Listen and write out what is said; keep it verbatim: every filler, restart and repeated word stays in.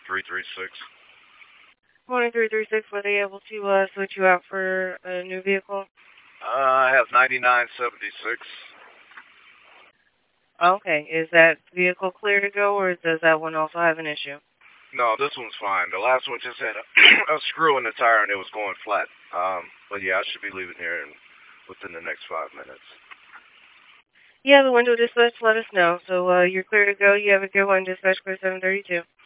three three six. Morning three three six, were they able to uh, switch you out for a new vehicle? Uh, I have ninety-nine seventy-six. Okay, is that vehicle clear to go, or does that one also have an issue? No, this one's fine. The last one just had a, a screw in the tire and it was going flat. Um, but yeah, I should be leaving here in, within the next five minutes. Yeah, the window dispatch let us know. So uh, you're clear to go. You have a good one, dispatch clear seven thirty-two.